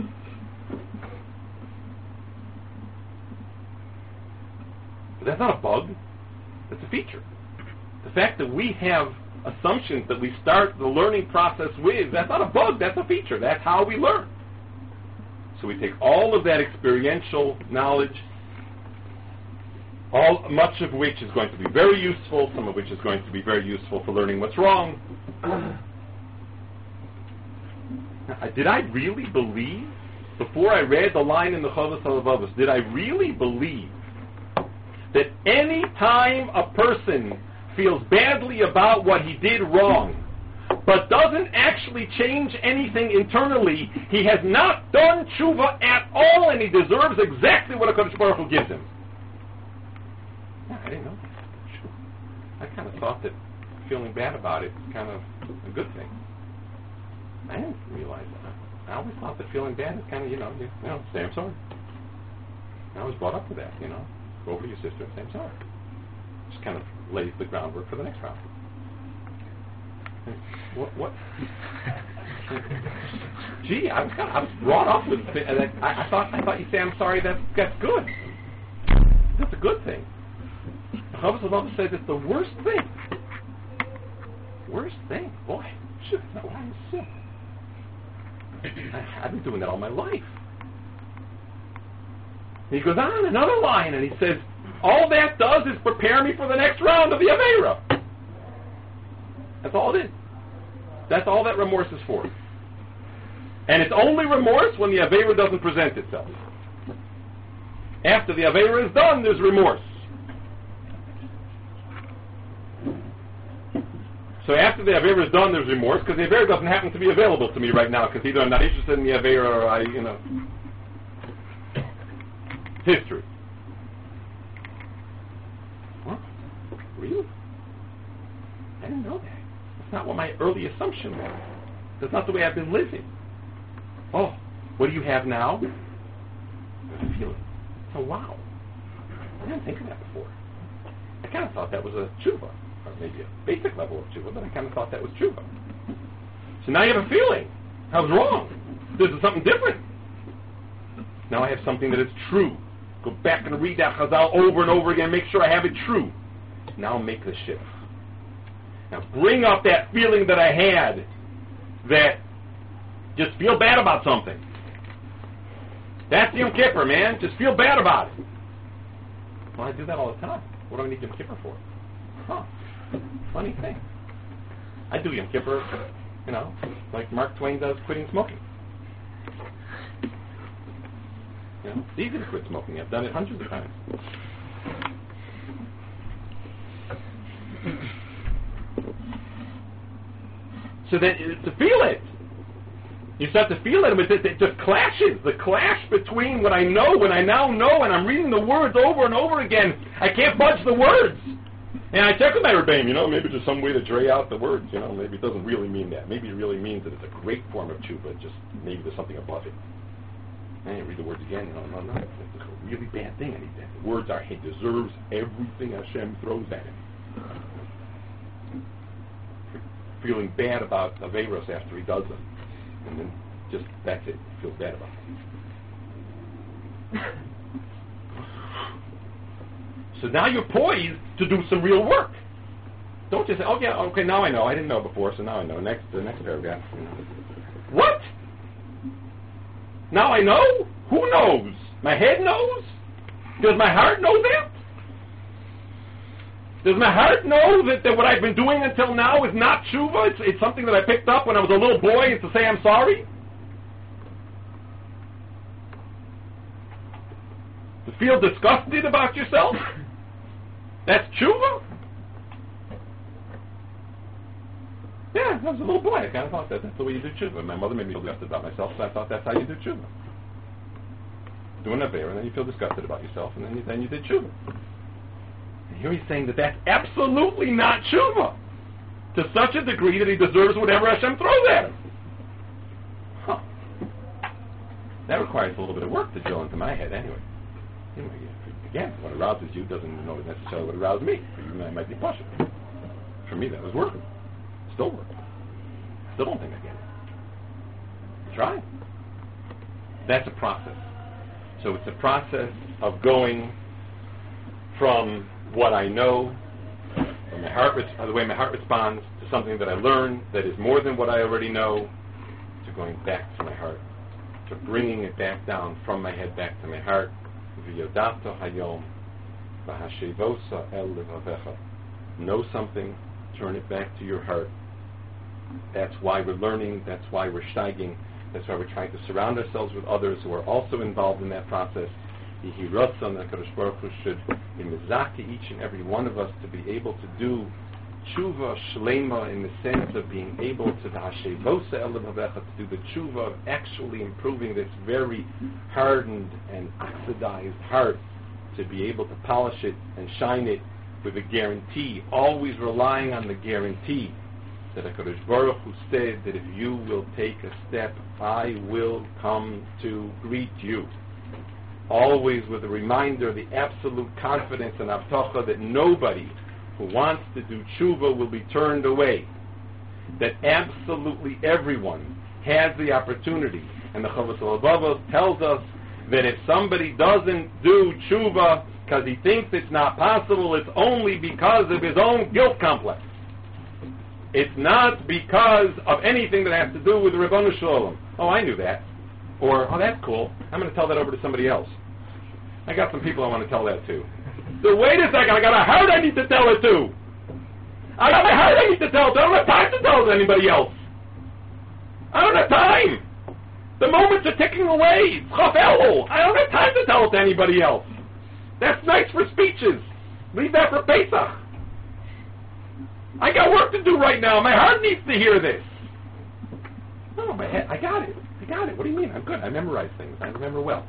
That's not a bug. That's a feature. The fact that we have assumptions that we start the learning process with, that's not a bug, that's a feature. That's how we learn. So we take all of that experiential knowledge, all much of which is going to be very useful, some of which is going to be very useful for learning what's wrong. Now, did I really believe, before I read the line in the Chovos HaLevavos, did I really believe that any time a person feels badly about what he did wrong, but doesn't actually change anything internally, he has not done tshuva at all, and he deserves exactly what HaKadosh Baruch Hu gives him? Yeah, I didn't know that. I kind of thought that feeling bad about it was kind of a good thing. I didn't realize that. I always thought that feeling bad is kind of, you know, you, you know, say I'm sorry. I was brought up with that, you know. Go over to your sister and say I'm sorry. Just kind of lays the groundwork for the next round. What? What? Gee, I was kind of, I was brought up with. I, I thought I thought you say I'm sorry. That's that's good. That's a good thing. Chovos HaLevavos says it's the worst thing. Worst thing, boy. Shit, that's not what I assumed. I, I've been doing that all my life. And he goes on another line and he says, all that does is prepare me for the next round of the Aveira. That's all it is. That's all that remorse is for. And it's only remorse when the Aveira doesn't present itself. After the Aveira is done, there's remorse. So after the Aveira is done, there's remorse, because the Aveira doesn't happen to be available to me right now, because either I'm not interested in the Aveira or I, you know... History. What? Really? I didn't know that. That's not what my early assumption was. That's not the way I've been living. Oh, what do you have now? A feeling. Oh, wow. I didn't think of that before. I kind of thought that was a tshuva, or maybe a basic level of tshuva, but I kind of thought that was tshuva. So now you have a feeling. I was wrong. This is something different. Now I have something that is true. Go back and read that Chazal over and over again. Make sure I have it true. Now make the shift. Now bring up that feeling that I had that just feel bad about something. That's Yom Kippur, man. Just feel bad about it. Well, I do that all the time. What do I need Yom Kippur for? Huh. Funny thing. I do Yom Kippur, you know, like Mark Twain does quitting smoking. You know, it's easy to quit smoking. I've done it hundreds of times. So that to feel it, you start to feel it, it, it just clashes. The clash between what I know, what I now know, and I'm reading the words over and over again. I can't budge the words. And I check with my Rebbeim, you know, maybe there's some way to dray out the words, you know, maybe it doesn't really mean that. Maybe it really means that it's a great form of tshuva, just maybe there's something above it. And you read the words again, no, no, no, it's a really bad thing. I need that. The words are, he deserves everything Hashem throws at him. Feeling bad about Averos after he does them. And then just, that's it. He feels bad about it. So now you're poised to do some real work. Don't just say, oh yeah, okay, now I know. I didn't know before, so now I know. Next, the next paragraph. What? Now I know? Who knows? My head knows? Does my heart know that? Does my heart know that, that what I've been doing until now is not tshuva? It's, it's something that I picked up when I was a little boy and to say I'm sorry? To feel disgusted about yourself? That's tshuva? Yeah, I was a little boy. I kind of thought that that's the way you do tshuva. My mother made me feel disgusted about myself, so I thought that's how you do tshuva. Do an affair, and then you feel disgusted about yourself, and then you, then you did tshuva. And here he's saying that that's absolutely not tshuva, to such a degree that he deserves whatever Hashem throws at him. Huh. That requires a little bit of work to drill into my head, anyway. Anyway, again, what arouses you doesn't know necessarily what aroused me. For you, that might be pushing. For me, that was working. Still working. Still don't think I get it. Try. That's a process. So it's a process of going from what I know, from my heart, res- the way my heart responds, to something that I learn that is more than what I already know, to going back to my heart, to bringing it back down from my head back to my heart. V'yodato hayom v'hashevosa el levavecha. Know something, turn it back to your heart. That's why we're learning, that's why we're steiging, that's why we're trying to surround ourselves with others who are also involved in that process. Yehi ratzon that HaKadosh Baruch Hu should imizaki each and every one of us to be able to do tshuva shlema in the sense of being able to the hashevosa el levavecha, to do the tshuva of actually improving this very hardened and oxidized heart, to be able to polish it and shine it with a guarantee, always relying on the guarantee that HaKadosh Baruch Hu said that if you will take a step, I will come to greet you. Always with a reminder, the absolute confidence and avtacha that nobody who wants to do tshuva will be turned away. That absolutely everyone has the opportunity. And the Chovos HaLevavos tells us that if somebody doesn't do tshuva because he thinks it's not possible, it's only because of his own guilt complex. It's not because of anything that has to do with the Ribono Shel Olam. Oh, I knew that. Or, oh, that's cool. I'm going to tell that over to somebody else. I got some people I want to tell that to. So wait a second, I got a heart I need to tell it to. I got my heart I need to tell it to. I don't have time to tell it to anybody else. I don't have time. The moments are ticking away. I don't have time to tell it to anybody else. That's nice for speeches. Leave that for Pesach. I got work to do right now. My heart needs to hear this. No, my head, I got it. I got it. What do you mean? I'm good. I memorize things. I remember well.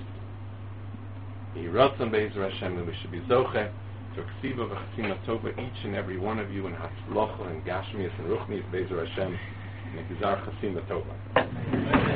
He wrote some Be'ezer Hashem that we should be zoche to ksiva v'chasima tova, each and every one of you, in hatzlocha and gashmias and ruchnias Be'ezer Hashem, and a gizar chasima tova.